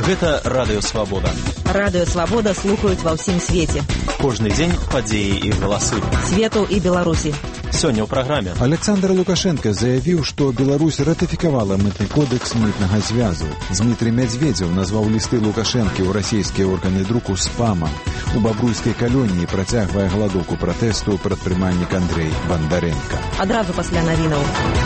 Гэта Радыё Свабода. Радыё Свабода слухаюць ва ўсім свеце. Кожны дзень падзеі і галасы Свету і Беларусі. Сёння ў праграме. Александр Лукашенко заявіў, што Беларусь ратыфікавала мытны кодэкс мытнага звязу. Дмітрий Медведзев назваў лісты Лукашэнкі ў расійскія органы друку спамам. У бабруйскай калоніі працягвае галадоўку пратэсту прадпрымальнік Андрей Бандаренко. Адразу пасля навінаў.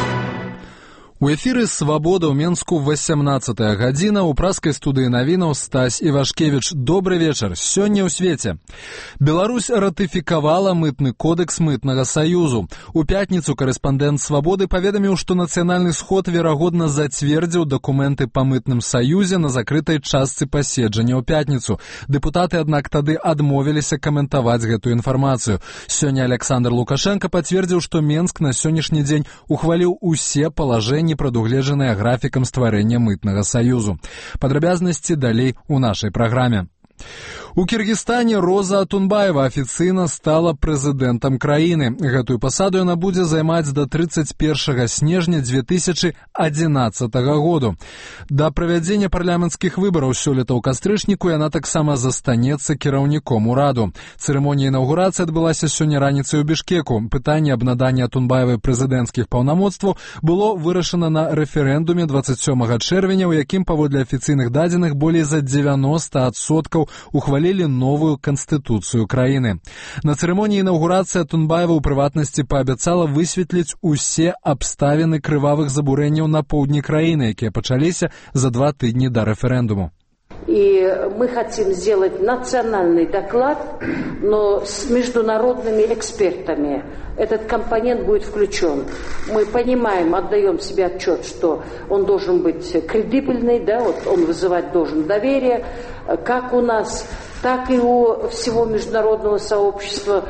У эфіры «Свабода» ў Менску 18-я гадзіна. У праскай студыі навінаў Стась Івашкевіч. Добры вечар. Сёння ў свеце. Беларусь ратыфікавала мытны кодэкс мытнага саюзу. У пятніцу корэспандэнт «Свабоды» паведаміў, што нацыянальны сход верагодна зацвердзіў дакументы па мытным саюзе на закрытай частцы паседжання ў пятніцу. Дэпутаты, аднак, тады адмовіліся каментаваць гэтую інфармацыю. Сёння Александр Лукашенко пацвердзіў, што Менск на сённяшні дзень ухваліў усе палажэнні, прадугледжаныя графікам стварэння мытнага саюзу. Падрабязнасці далей у нашай праграме. У Кіргізстане Роза Атунбаева афіцыйна стала прэзідэнтам краіны. Гэтую пасаду яна будзе займаць да 31 снежня 2011 году. Да правядзення парламенцкіх выбараў сёлета ў кастрычніку яна таксама застанецца кіраўніком ураду. Цырымонія інаўгурацыі адбылася сёння раніцай у Бішкеку. Пытанне аб наданні Атунбаевай прэзідэнцкіх паўнамоцтваў было вырашана на рэферэндуме 27 чэрвеня, у якім, паводле афіцыйных дадзеных, болей за 90% ухвалілі новую канстытуцыю краіны. На цырымоніі інаўгурацыі Атунбаева ў прыватнасці паабяцала высветліць усе абставіны крывавых забурэнняў на поўдні краіны, якія пачаліся за 2 тыдні да рэферэндуму. И мы хотим сделать национальный доклад, но с международными экспертами. Этот компонент будет включен. Мы понимаем, отдаем себе отчет, что он должен быть кредибельный, да, вот он вызывать должен доверие, как у нас, так и у всего международного сообщества.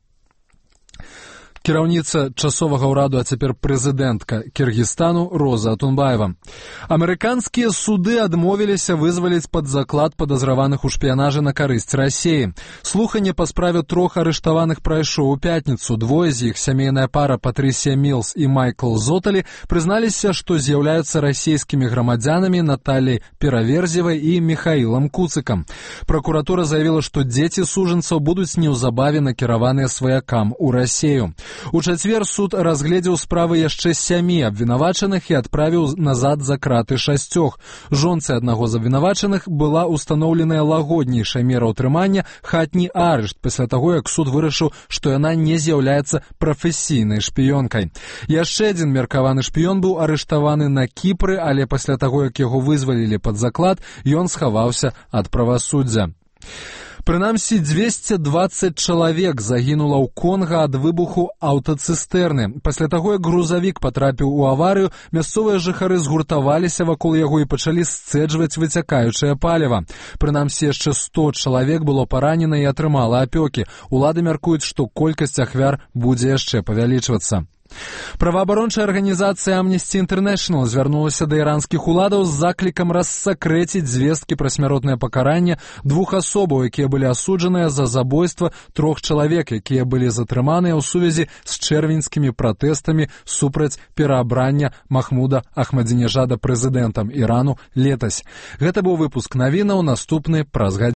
Кіраўніца часовага ўраду, а цяпер прэзідэнтка Кіргізстану Роза Атунбаева. Амерыканскія суды адмовіліся вызваліць пад заклад падазраваных у шпіянажы на карысць Расіі. Слуханне па справе 3 арыштаваных прайшоў у пятніцу. Двое з іх, сямейная пара Патрысія Мілс і Майкл Зоталі, прызналіся, што з'яўляюцца расійскімі грамадзянамі Наталляй Пераверзевай і Міхаілам Куцыкам. Пракуратура заявіла, што дзеці сужанцаў будуць неўзабаве накіраваныя сваякам у Расію. У чацвер суд разгледзеў справы яшчэ 7 абвінавачаных і адправіў назад за краты 6. Жонцы аднаго з абвінавачаных была ўстаноўленая лагоднейшая мера ўтрымання хатні арышт пасля таго, як суд вырашыў, што яна не з'яўляецца прафесійнай шпіёнкай. Яшчэ адзін меркаваны шпіён быў арыштаваны на Кіпры, але пасля таго, як яго вызвалілі пад заклад, ён схаваўся ад правасуддзя. Прынамсі, 220 чалавек загінула ў Конга ад выбуху аўтацыстэрны. Пасля таго, як грузавік патрапіў у аварыю, мясцовыя жыхары згуртаваліся вакол яго і пачалі сцэджваць выцякаючае паліва. Прынамсі, яшчэ 100 чалавек было паранена і атрымала апёкі. Улады мяркуюць, што колькасць ахвяр будзе яшчэ павялічвацца. Праваабарончая арганізацыя Amnesty International звярнулася да іранскіх уладаў з заклікам рассакрэціць звесткі пра смяротнае пакаранне 2 асобаў, якія былі асуджаныя за забойства 3 чалавек, якія былі затрыманыя ў сувязі з чэрвеньскімі пратэстамі супраць пераабрання Махмуда Ахмадзінежада прэзідэнтам Ірану летась. Гэта быў выпуск навінаў, наступны праз гадзіну.